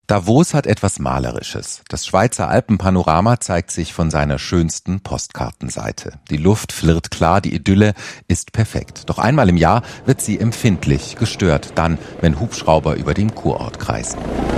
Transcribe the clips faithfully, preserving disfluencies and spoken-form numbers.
Davos hat etwas Malerisches. Das Schweizer Alpenpanorama zeigt sich von seiner schönsten Postkartenseite. Die Luft flirrt klar, die Idylle ist perfekt. Doch einmal im Jahr wird sie empfindlich gestört, dann, wenn Hubschrauber über dem Kurort kreisen.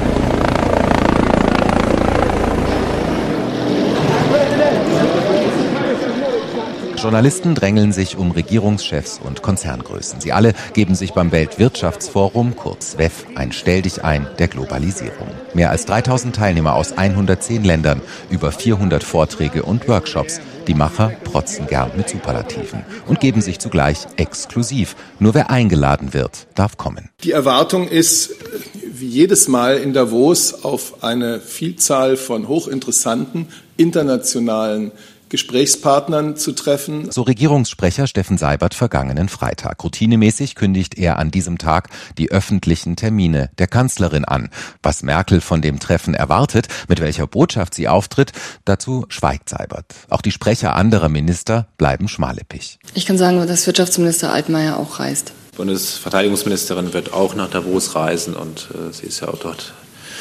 Journalisten drängeln sich um Regierungschefs und Konzerngrößen. Sie alle geben sich beim Weltwirtschaftsforum, kurz W E F, ein Stelldichein der Globalisierung. Mehr als dreitausend Teilnehmer aus hundertzehn Ländern, über vierhundert Vorträge und Workshops. Die Macher protzen gern mit Superlativen und geben sich zugleich exklusiv. Nur wer eingeladen wird, darf kommen. Die Erwartung ist, wie jedes Mal in Davos, auf eine Vielzahl von hochinteressanten internationalen Gesprächspartnern zu treffen. So Regierungssprecher Steffen Seibert vergangenen Freitag. Routinemäßig kündigt er an diesem Tag die öffentlichen Termine der Kanzlerin an. Was Merkel von dem Treffen erwartet, mit welcher Botschaft sie auftritt, dazu schweigt Seibert. Auch die Sprecher anderer Minister bleiben schmallippig. Ich kann sagen, dass Wirtschaftsminister Altmaier auch reist. Die Bundesverteidigungsministerin wird auch nach Davos reisen und äh, sie ist ja auch dort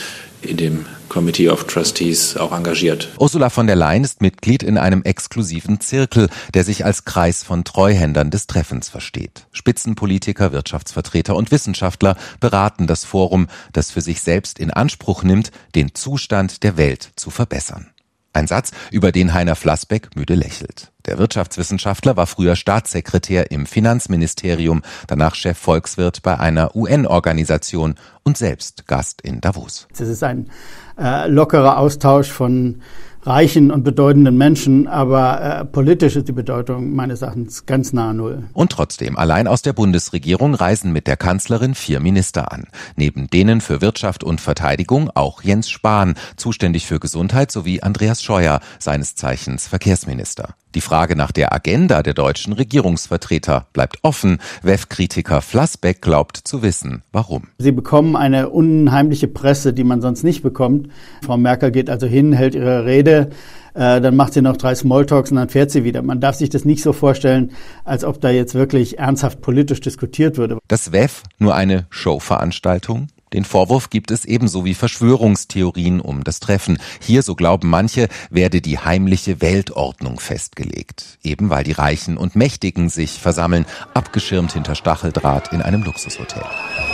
in dem Committee of Trustees auch engagiert. Ursula von der Leyen ist Mitglied in einem exklusiven Zirkel, der sich als Kreis von Treuhändern des Treffens versteht. Spitzenpolitiker, Wirtschaftsvertreter und Wissenschaftler beraten das Forum, das für sich selbst in Anspruch nimmt, den Zustand der Welt zu verbessern. Ein Satz, über den Heiner Flassbeck müde lächelt. Der Wirtschaftswissenschaftler war früher Staatssekretär im Finanzministerium, danach Chef Volkswirt bei einer U N-Organisation und selbst Gast in Davos. Es ist ein äh, lockerer Austausch von reichen und bedeutenden Menschen, aber äh, politisch ist die Bedeutung meines Erachtens ganz nahe Null. Und trotzdem, allein aus der Bundesregierung reisen mit der Kanzlerin vier Minister an. Neben denen für Wirtschaft und Verteidigung auch Jens Spahn, zuständig für Gesundheit, sowie Andreas Scheuer, seines Zeichens Verkehrsminister. Die Frage nach der Agenda der deutschen Regierungsvertreter bleibt offen. W E F-Kritiker Flassbeck glaubt zu wissen, warum. Sie bekommen eine unheimliche Presse, die man sonst nicht bekommt. Frau Merkel geht also hin, hält ihre Rede, äh, dann macht sie noch drei Smalltalks und dann fährt sie wieder. Man darf sich das nicht so vorstellen, als ob da jetzt wirklich ernsthaft politisch diskutiert würde. Das W E F nur eine Showveranstaltung? Den Vorwurf gibt es ebenso wie Verschwörungstheorien um das Treffen. Hier, so glauben manche, werde die heimliche Weltordnung festgelegt. Eben weil die Reichen und Mächtigen sich versammeln, abgeschirmt hinter Stacheldraht in einem Luxushotel.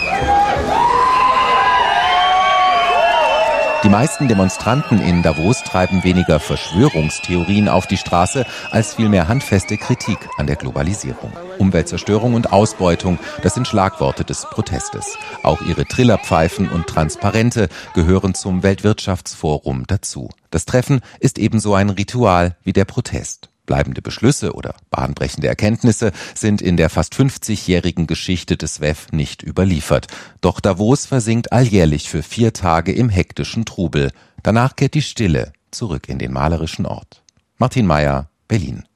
Die meisten Demonstranten in Davos treiben weniger Verschwörungstheorien auf die Straße, als vielmehr handfeste Kritik an der Globalisierung. Umweltzerstörung und Ausbeutung, das sind Schlagworte des Protestes. Auch ihre Trillerpfeifen und Transparente gehören zum Weltwirtschaftsforum dazu. Das Treffen ist ebenso ein Ritual wie der Protest. Bleibende Beschlüsse oder bahnbrechende Erkenntnisse sind in der fast fünfzigjährigen Geschichte des W E F nicht überliefert. Doch Davos versinkt alljährlich für vier Tage im hektischen Trubel. Danach kehrt die Stille zurück in den malerischen Ort. Martin Meyer, Berlin.